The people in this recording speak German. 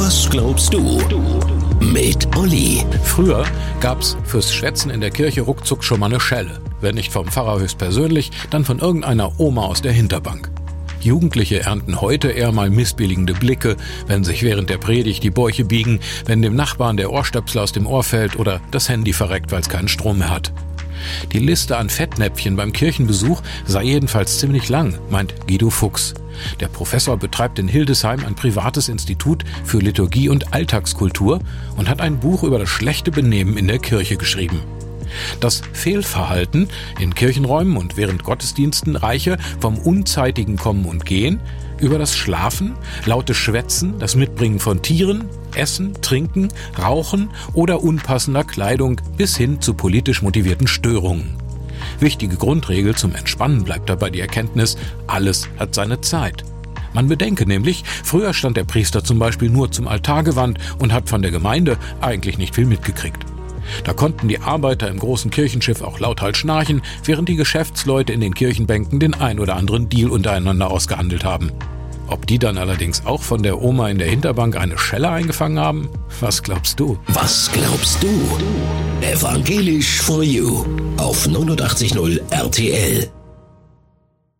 Was glaubst du? Mit Olli. Früher gab's fürs Schwätzen in der Kirche ruckzuck schon mal eine Schelle. Wenn nicht vom Pfarrer höchstpersönlich, dann von irgendeiner Oma aus der Hinterbank. Jugendliche ernten heute eher mal missbilligende Blicke, wenn sich während der Predigt die Bäuche biegen, wenn dem Nachbarn der Ohrstöpsel aus dem Ohr fällt oder das Handy verreckt, weil es keinen Strom mehr hat. Die Liste an Fettnäpfchen beim Kirchenbesuch sei jedenfalls ziemlich lang, meint Guido Fuchs. Der Professor betreibt in Hildesheim ein privates Institut für Liturgie und Alltagskultur und hat ein Buch über das schlechte Benehmen in der Kirche geschrieben. Das Fehlverhalten in Kirchenräumen und während Gottesdiensten reiche vom unzeitigen Kommen und Gehen über das Schlafen, lautes Schwätzen, das Mitbringen von Tieren, Essen, Trinken, Rauchen oder unpassender Kleidung bis hin zu politisch motivierten Störungen. Wichtige Grundregel zum Entspannen bleibt dabei die Erkenntnis, alles hat seine Zeit. Man bedenke nämlich, früher stand der Priester zum Beispiel nur zum Altar gewandt und hat von der Gemeinde eigentlich nicht viel mitgekriegt. Da konnten die Arbeiter im großen Kirchenschiff auch lauthals schnarchen, während die Geschäftsleute in den Kirchenbänken den ein oder anderen Deal untereinander ausgehandelt haben. Ob die dann allerdings auch von der Oma in der Hinterbank eine Schelle eingefangen haben? Was glaubst du? Was glaubst du? Evangelisch for You auf 89.0 RTL.